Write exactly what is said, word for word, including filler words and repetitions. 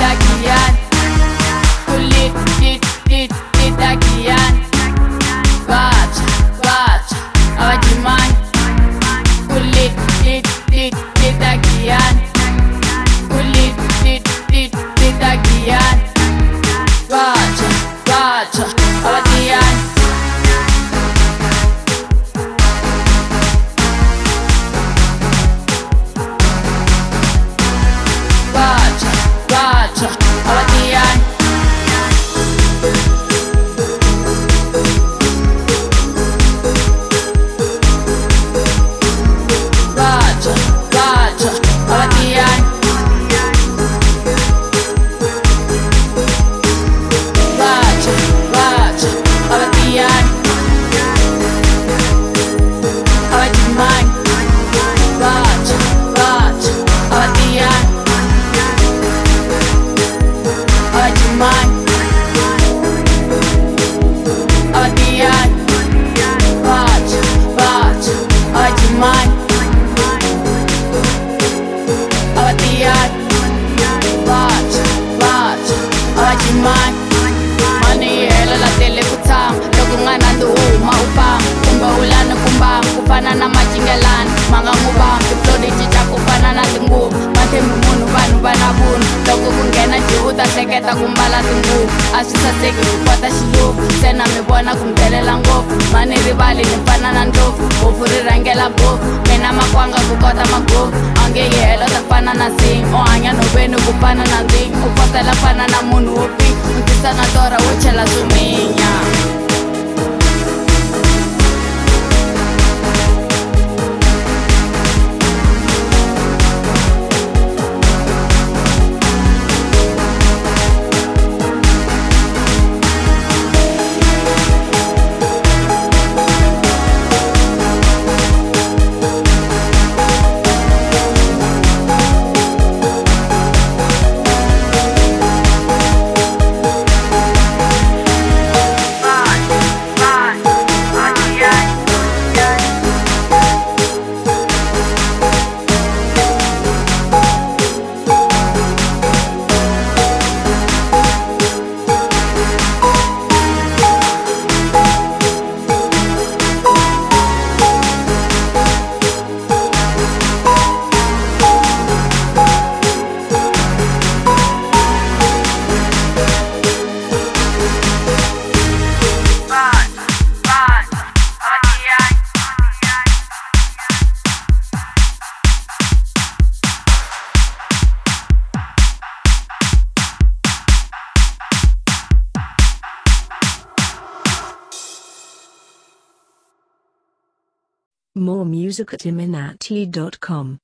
Dakian kulit dit dit dit dakian Bacha bacha awajiman kulit dit dit dit dakian kulit dit dit dit dakian Bacha bacha awajian Bacha bacha awajian Bacha bacha awajian Bacha bacha awajian awajiman Bacha bacha awajian awajiman awajian Bacha bacha awajiman awajian Bacha bacha awajiman Mani hela la tele kutang Loko nga nanduhuma upang Kumba ulan na kumbang Kupana na majingalan Mga ngubang Kiplodi chicha kupana na tingu Mate mumunu banu banabun Loko kungena juhuta seketa kumbala tingu Asisa seki kupata shilu Sena mibona kumtelela ngofu Mani ribali nipana na ndofu Ufuri rangela bofu Mena makwanga kukota magofu Ange helo tafana na sing O anya nubenu kupana na ding Upota la pana na munu upi Mkisa na tora uche la suminya More music at iminati dot com.